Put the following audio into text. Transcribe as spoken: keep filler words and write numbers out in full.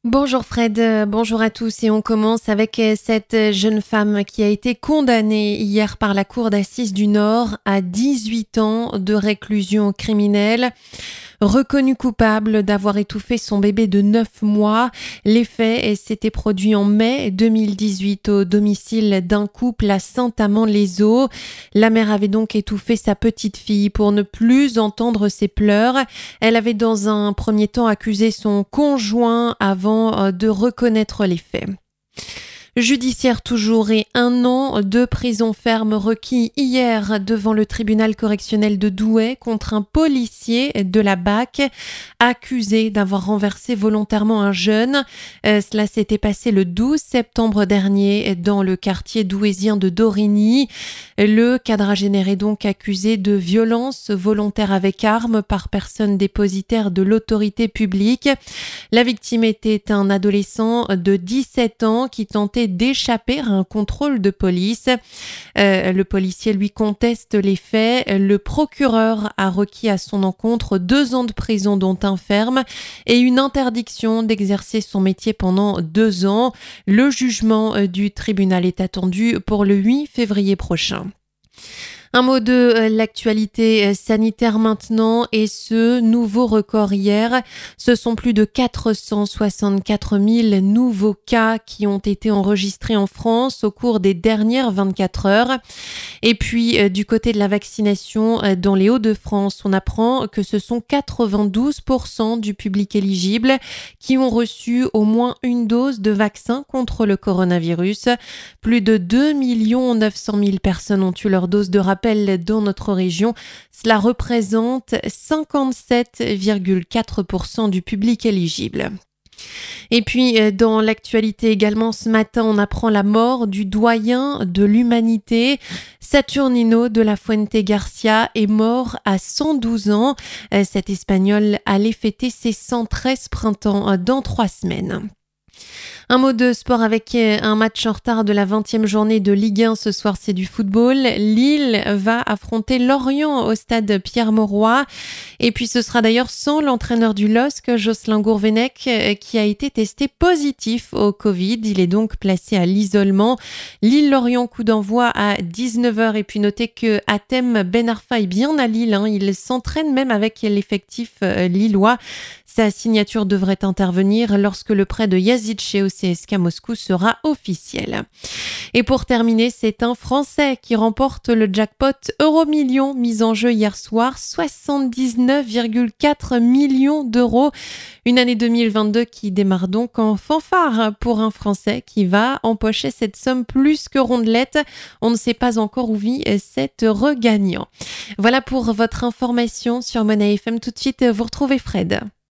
Bonjour Fred, euh, bonjour à tous et on commence avec euh, cette jeune femme qui a été condamnée hier par la cour d'assises du Nord à dix-huit ans de réclusion criminelle. Reconnue coupable d'avoir étouffé son bébé de neuf mois, les faits s'étaient produits en mai deux mille dix-huit au domicile d'un couple à Saint-Amand-les-Eaux. La mère avait donc étouffé sa petite fille pour ne plus entendre ses pleurs. Elle avait dans un premier temps accusé son conjoint avant de reconnaître les faits. Judiciaire toujours et un an de prison ferme requis hier devant le tribunal correctionnel de Douai contre un policier de la B A C accusé d'avoir renversé volontairement un jeune. Euh, cela s'était passé le douze septembre dernier dans le quartier douaisien de Dorigny. Le quadragénaire est donc accusé de violence volontaire avec arme par personne dépositaire de l'autorité publique. La victime était un adolescent de dix-sept ans qui tentait d'échapper à un contrôle de police. Euh, le policier lui conteste les faits. Le procureur a requis à son encontre deux ans de prison dont un ferme et une interdiction d'exercer son métier pendant deux ans. Le jugement du tribunal est attendu pour le huit février prochain. Un mot de l'actualité sanitaire maintenant et ce nouveau record hier. Ce sont plus de quatre cent soixante-quatre mille nouveaux cas qui ont été enregistrés en France au cours des dernières vingt-quatre heures. Et puis du côté de la vaccination, dans les Hauts-de-France, on apprend que ce sont quatre-vingt-douze pour cent du public éligible qui ont reçu au moins une dose de vaccin contre le coronavirus. Plus de deux millions neuf cent mille personnes ont eu leur dose de rappel dans notre région. Cela représente cinquante-sept virgule quatre pour cent du public éligible. Et puis, dans l'actualité également, ce matin, on apprend la mort du doyen de l'humanité. Saturnino de la Fuente Garcia est mort à cent douze ans. Cet Espagnol allait fêter ses cent treize printemps dans trois semaines. Un mot de sport avec un match en retard de la vingtième journée de Ligue un. Ce soir, c'est du football. Lille va affronter Lorient au stade Pierre-Mauroy. Et puis, ce sera d'ailleurs sans l'entraîneur du L O S C, Jocelyn Gourvenec, qui a été testé positif au Covid. Il est donc placé à l'isolement. Lille-Lorient, coup d'envoi à dix-neuf heures. Et puis, notez que Hatem Ben Arfa est bien à Lille. Hein. Il s'entraîne même avec l'effectif lillois. Sa signature devrait intervenir lorsque le prêt de Yazic au C S K Moscou sera officiel. Et pour terminer, c'est un Français qui remporte le jackpot Euromillions mis en jeu hier soir, soixante-dix-neuf virgule quatre millions d'euros. Une année deux mille vingt-deux qui démarre donc en fanfare pour un Français qui va empocher cette somme plus que rondelette. On ne sait pas encore où vit cet heureux gagnant. Voilà pour votre information sur Monnaie F M. Tout de suite, vous retrouvez Fred.